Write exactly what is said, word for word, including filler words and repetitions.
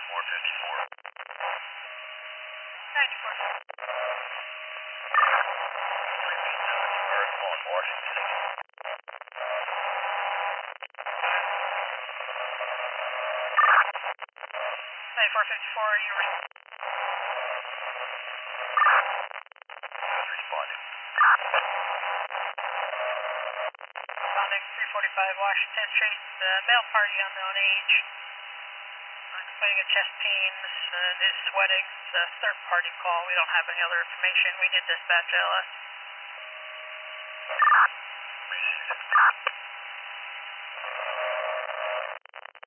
four fifty-four. ninety-four. Earth on Washington. ninety-four fifty-four, you read. Responding. Responding, three forty-five Washington Street, the male party unknown age. Uh, complaining of chest pains and is sweating. It's a third party call. We don't have any other information. We did dispatch L S. Appreciate it.